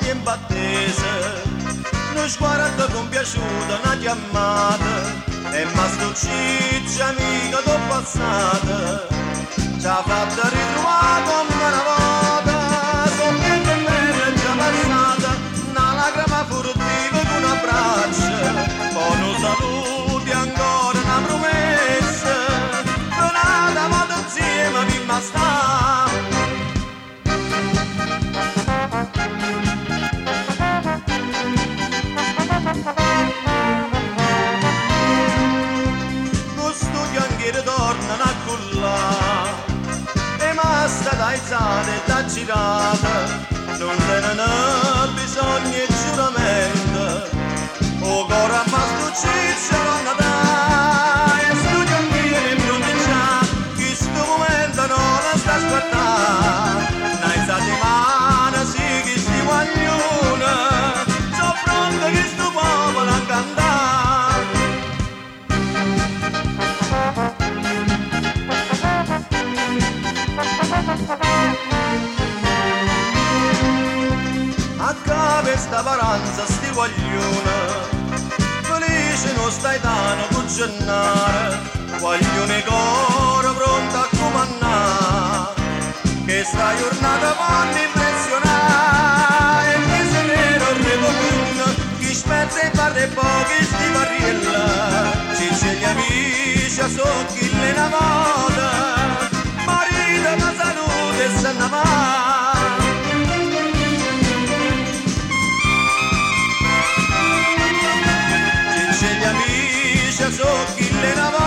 tempo attese, non sguarda compiaciuta una chiamata, e ma sto ciccio amica t'ho passata, ci ha fatto ritrovare come una volta, sono più bella già passata, una lacrima furtiva con un abbraccio, con un saluto e ancora una promessa, donata vado insieme fino a stare. Tornano a cullare e basta dai zane da girata, non te ne bisogna il giuramento, o cora fa sto ciccio vanno da e studio anch'io in provincia, che sto momento non la sta aspettando, dai zane mani sì che si guaglione, sono pronto che sto popolo a cantare. A questa paranza sti guaglione, felice non stai tanto con gennare, guaglione coro pronto a comandare, che sta giornata quando impressionare, e che se nero il repolino, chi spezza e fa dei pochi sti barriella, ci c'è gli amici a socchi le navate, marito ma salute e se ne va. Ci c'è gli amici a socchi le navate,